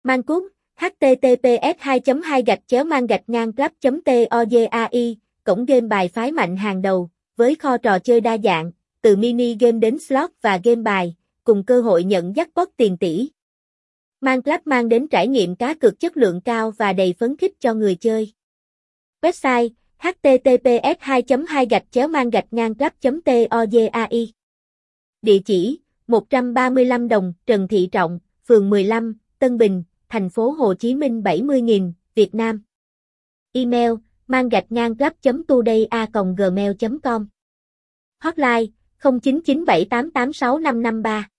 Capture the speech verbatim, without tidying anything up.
Mancúc, h t t p s hai chấm hai gạch chéo mang gạch ngang club chấm tojai, cổng game bài phái mạnh hàng đầu, với kho trò chơi đa dạng, từ mini game đến slot và game bài, cùng cơ hội nhận jackpot tiền tỷ. Man Club mang đến trải nghiệm cá cược chất lượng cao và đầy phấn khích cho người chơi. Website h t t p s hai chấm hai gạch chéo mang gạch ngang club chấm tojai. Địa chỉ một trăm ba mươi lăm Đồng, Trần Thị Trọng, phường mười lăm, Tân Bình, thành phố Hồ Chí Minh bảy mươi nghìn, Việt Nam. Email mang gạch ngang club chấm today a còng gmail chấm com. Hotline không chín chín bảy tám tám sáu năm năm ba.